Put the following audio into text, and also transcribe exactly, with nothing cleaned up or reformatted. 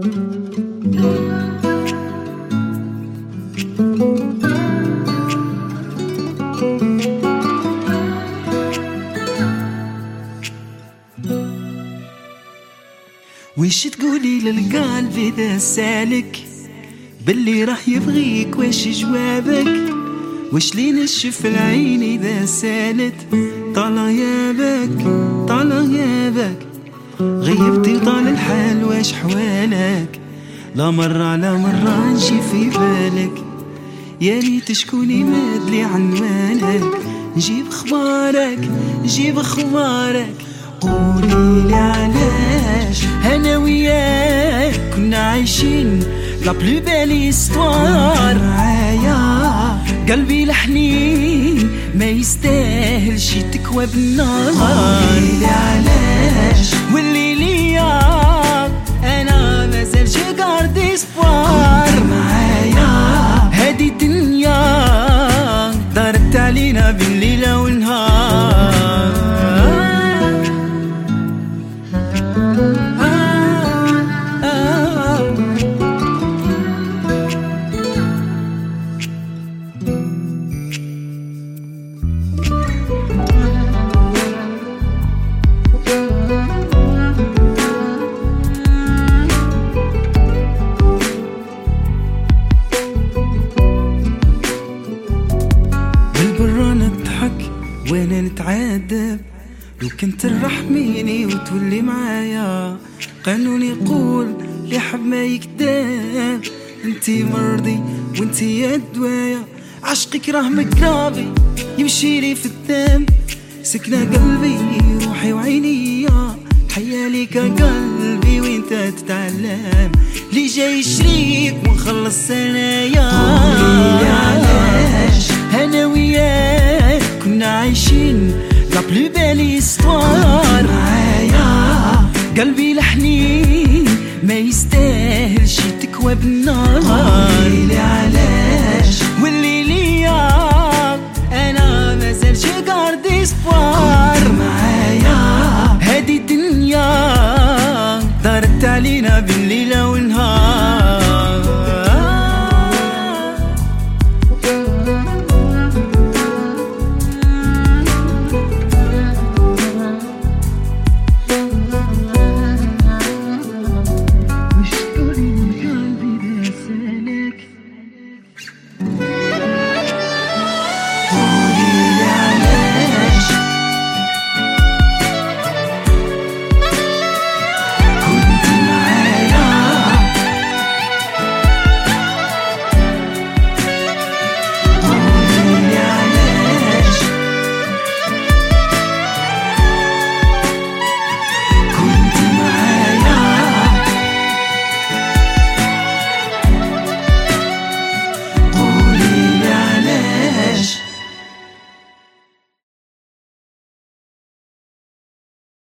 وش تقولي للقلب إذا سالك باللي راح يبغيك؟ وش جوابك؟ وش لي نشف العين إذا سالت طال غيابك طال غيابك؟ غيبتي طال الحال واش حوالك؟ لا مرة لا مرة نجي في بالك، يا ريت شكوني مادلي عنوانك، نجيب اخبارك نجيب اخبارك. قولي لي علاش انا وياك كنا عايشين لا بلو بالي استوار معايا، قلبي الحنين ما يستاهلش تكوى بالنار. قولي لي علاش واللي ليا انا مازال شي قارد اسبوار معايا، هادي الدنيا دارت علينا بالليلة والنهار. وانا نتعذب لو كنت ترحميني وتولي معايا، قانون يقول اللي حب ما يكذب، انتي مرضي وانتي يا دوايا، عشقك راه مقرابي يمشي لي في الدم، سكنة قلبي روحي وعيني، حيا ليك قلبي وانت تتعلم، لي جاي شريك ونخلص انايا. قولي علاش انا وياك كنا عايشين لا بلو بالي استوار معايا، قلبي الحنين ما يستاهلش تكوى بالنار. قولي لي علاش واللي ليا انا مازال شي قارد اسبوار معايا، هادي الدنيا دارت علينا بالليلة والنهار.